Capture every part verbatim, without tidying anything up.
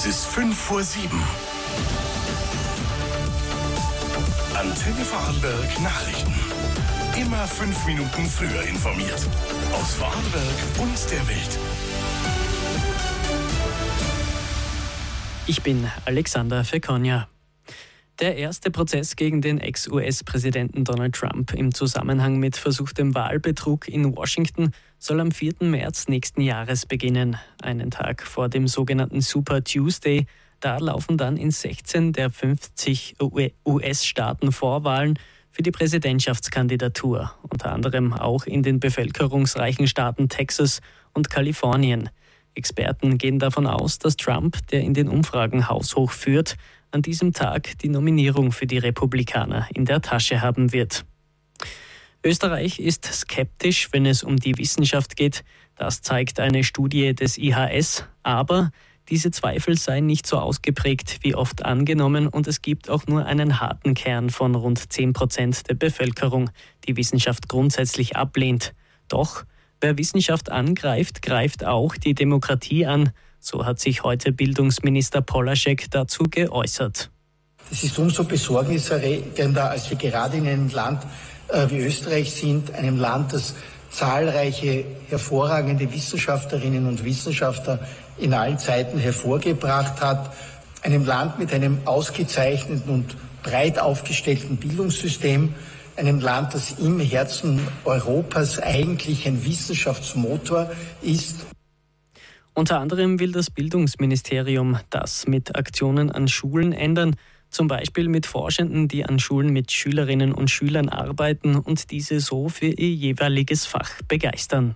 ist fünf vor sieben. Antenne Vorarlberg Nachrichten. Immer fünf Minuten früher informiert. Aus Vorarlberg und der Welt. Ich bin Alexander Fekonja. Der erste Prozess gegen den Ex-U S-Präsidenten Donald Trump im Zusammenhang mit versuchtem Wahlbetrug in Washington soll am vierten März nächsten Jahres beginnen, einen Tag vor dem sogenannten Super Tuesday. Da laufen dann in sechzehn der fünfzig U S-Staaten Vorwahlen für die Präsidentschaftskandidatur, unter anderem auch in den bevölkerungsreichen Staaten Texas und Kalifornien. Experten gehen davon aus, dass Trump, der in den Umfragen haushoch führt, an diesem Tag die Nominierung für die Republikaner in der Tasche haben wird. Österreich ist skeptisch, wenn es um die Wissenschaft geht. Das zeigt eine Studie des I H S. Aber diese Zweifel seien nicht so ausgeprägt wie oft angenommen und es gibt auch nur einen harten Kern von rund zehn Prozent der Bevölkerung, die Wissenschaft grundsätzlich ablehnt. Doch wer Wissenschaft angreift, greift auch die Demokratie an. So hat sich heute Bildungsminister Polaschek dazu geäußert. Es ist umso besorgniserregender, als wir gerade in einem Land äh, wie Österreich sind, einem Land, das zahlreiche hervorragende Wissenschaftlerinnen und Wissenschaftler in allen Zeiten hervorgebracht hat, einem Land mit einem ausgezeichneten und breit aufgestellten Bildungssystem, einem Land, das im Herzen Europas eigentlich ein Wissenschaftsmotor ist. Unter anderem will das Bildungsministerium das mit Aktionen an Schulen ändern, zum Beispiel mit Forschenden, die an Schulen mit Schülerinnen und Schülern arbeiten und diese so für ihr jeweiliges Fach begeistern.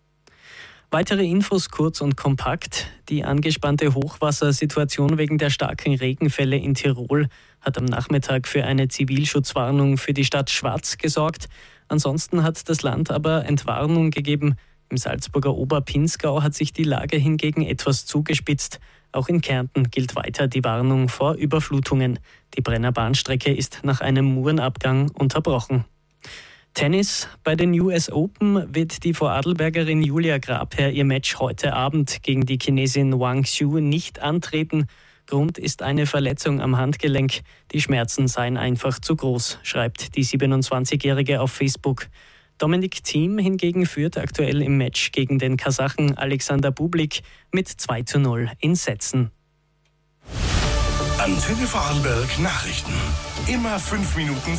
Weitere Infos kurz und kompakt. Die angespannte Hochwassersituation wegen der starken Regenfälle in Tirol hat am Nachmittag für eine Zivilschutzwarnung für die Stadt Schwaz gesorgt. Ansonsten hat das Land aber Entwarnung gegeben. Im Salzburger Oberpinzgau hat sich die Lage hingegen etwas zugespitzt. Auch in Kärnten gilt weiter die Warnung vor Überflutungen. Die Brennerbahnstrecke ist nach einem Murenabgang unterbrochen. Tennis. Bei den U S Open wird die Vorarlbergerin Julia Grabherr ihr Match heute Abend gegen die Chinesin Wang Xu nicht antreten. Grund ist eine Verletzung am Handgelenk. Die Schmerzen seien einfach zu groß, schreibt die siebenundzwanzigjährige auf Facebook. Dominik Thiem hingegen führt aktuell im Match gegen den Kasachen Alexander Bublik mit zwei zu null in Sätzen. Antenne Vorarlberg Nachrichten. Immer fünf Minuten